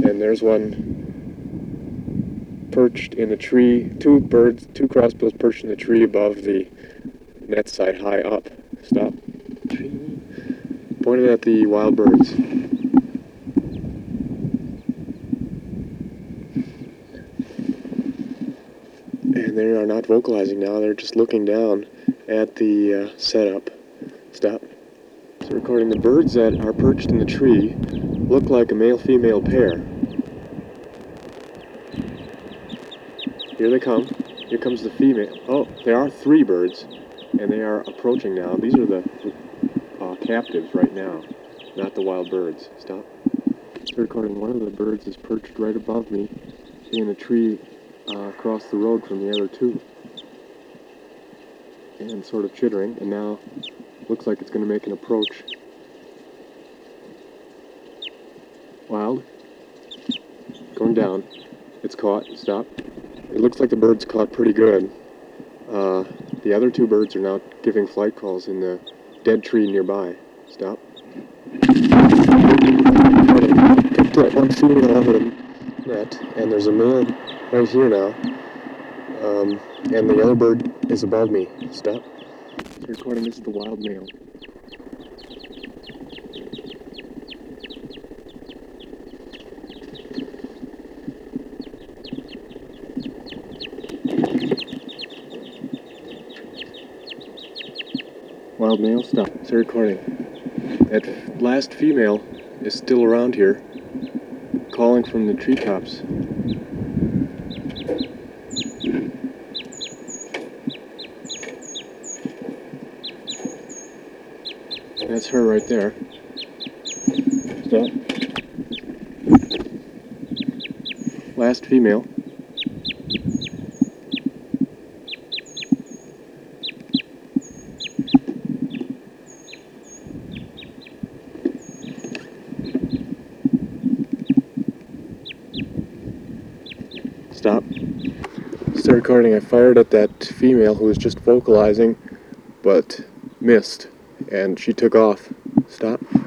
And there's one perched in a tree. Two crossbills perched in the tree above the net site, high up. Stop. Pointed at the wild birds. And they are not vocalizing now, they're just looking down at the setup. Stop. So recording the birds that are perched in the tree look like a male-female pair. Here they come. Here comes the female. Oh, there are 3 birds, and they are approaching now. These are the captives right now, not the wild birds. Stop. So recording one of the birds is perched right above me in a tree across the road from the other 2. And sort of chittering, and now looks like it's going to make an approach. Wild. Going down. It's caught. Stop. It looks like the bird's caught pretty good. The other 2 birds are now giving flight calls in the dead tree nearby. Stop. Picked up one female out of the net, and there's a male right here now. And the other bird is above me. Stop. So recording, this is the wild male. Wild male, stop. So recording. That last female is still around here, calling from the treetops. That's her right there. Stop. Last female. Stop. Start recording. I fired at that female who was just vocalizing, but missed, and she took off. Stop.